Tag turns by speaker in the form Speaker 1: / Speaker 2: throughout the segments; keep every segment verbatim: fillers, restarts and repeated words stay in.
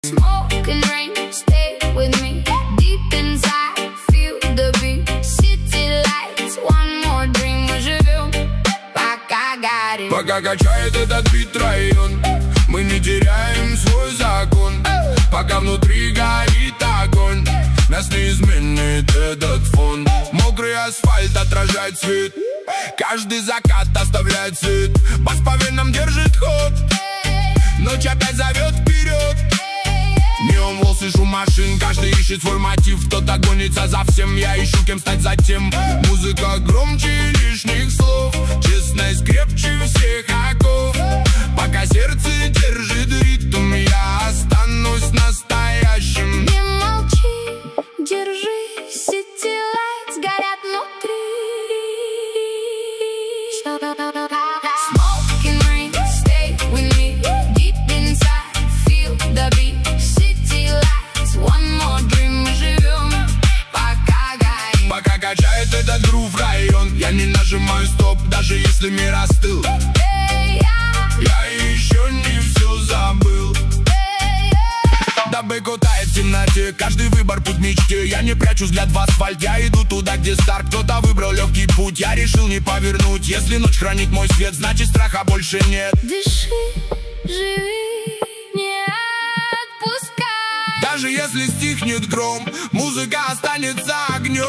Speaker 1: Smoke and rain, stay with me. Deep inside, feel the beat. City lights, one more dream. Мы живем, пока горим.
Speaker 2: Пока качает этот бит район, мы не теряем свой закон. Пока внутри горит огонь, нас не изменит этот фон. Мокрый асфальт отражает свет, каждый закат оставляет след. Бас по венам держит ход, ночь опять зовет вперед. Неон волос и шум машин, каждый ищет свой мотив. Кто-то гонится за всем, я ищу кем стать затем. Музыка громче лишних слов, честность крепче всех оков. Пока сердце держит ритм, я останусь настоящим.
Speaker 1: Не молчи, держись, city lights горят внутри. Smoke and rain, stay with me. Deep inside, feel the beat. City lights, one more dream. Мы живем, пока горим.
Speaker 2: Пока качает этот грув район, я не нажимаю стоп, даже если мир остыл. Я еще не все забыл. Дабы кутает в темноте, каждый выбор путь мечте. Я не прячу взгляд в асфальт, я иду туда, где старт. Кто-то выбрал легкий путь, я решил не повернуть. Если ночь хранит мой свет, значит страха больше нет.
Speaker 1: Дыши, живи, не отпускай.
Speaker 2: Даже если стихнет гром, музыка останется огнем.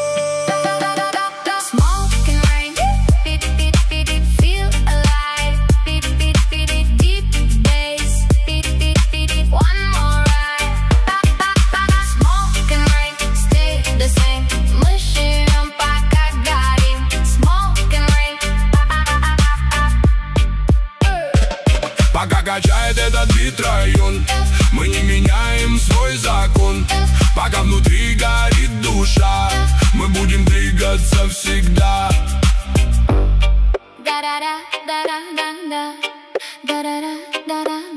Speaker 2: Пока качает этот бит район, мы не меняем свой закон. Пока внутри горит душа, мы будем двигаться всегда.
Speaker 1: Да-да-да, да-да-да, да-да-да, да-да-да.